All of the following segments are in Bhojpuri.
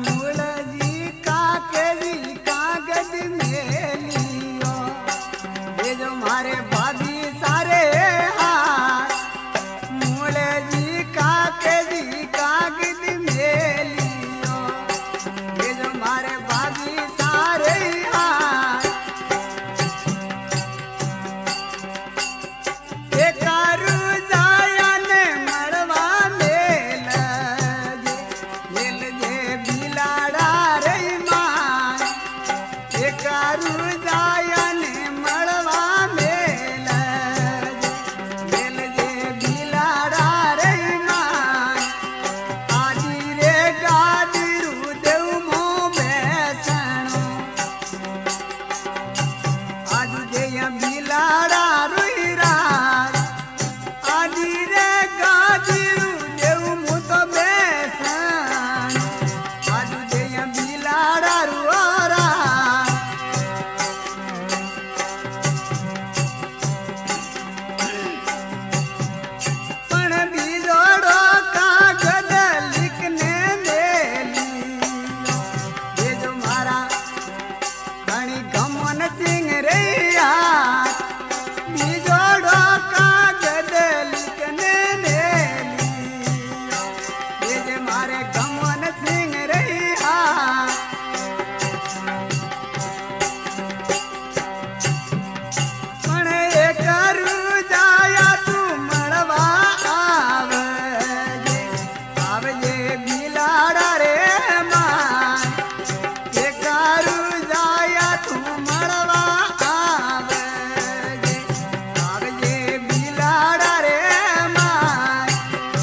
मूलजी काकेरी कागज मेलियो ये जो मारे भाभी सारे हाथ मूलजी काकेरी कागज मेलियो ये जो मारे भाभी सारे हाथ एकारू जाया ने मड़वा मेल जे बिलाड़ा रे मान एकारू जाया ने मड़वा मेल जे बिलाड़ा रे मान आजी रे गाडरू देव मो बेसणो आज जे बिलाड़ा रुईरा आजी रे गाडरू देव मु तो बेसण आज जे बिलाड़ा रुआरा पण बीजोड़ो कागज लिखने मेली ये जो मारा धनी गमन सिंह रे यार बीजोड़ो कागज लिखने मेली ये जो मारे गमन सिंह रे यार पण एकरू जाया तू मड़वा आवजे बिलाड़ा रे मान एकरू जाया तू मड़वा आवजे बिलाड़ा रे मान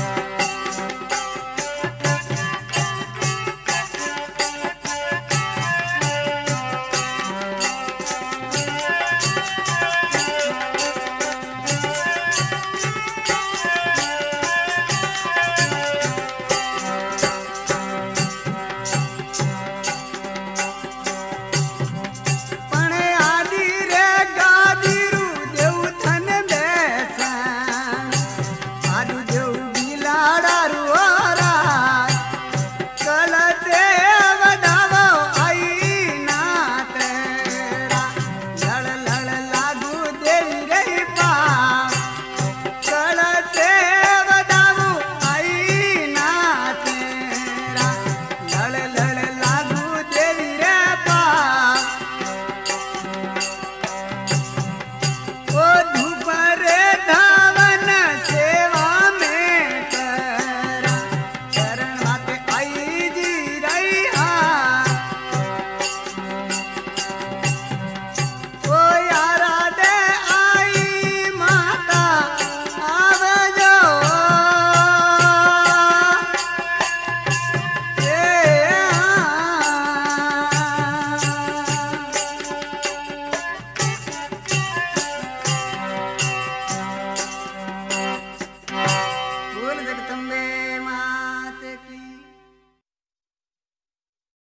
पण आदि रे गाडीरू देव थन बेसन आदु देव बिलाड़ा रुआरा कल से वडावो आई ना तेरा लड़ लड़ लागू देवी रे पा कल से वडावो आई ना तेरा लड़ लड़ लागू देवी रे पा ओ धूप रे धावन सेवा में करा चरण हाथ आई जी रैया ओ यारा दे आई माता आवजो बोल जगदम्बे मात की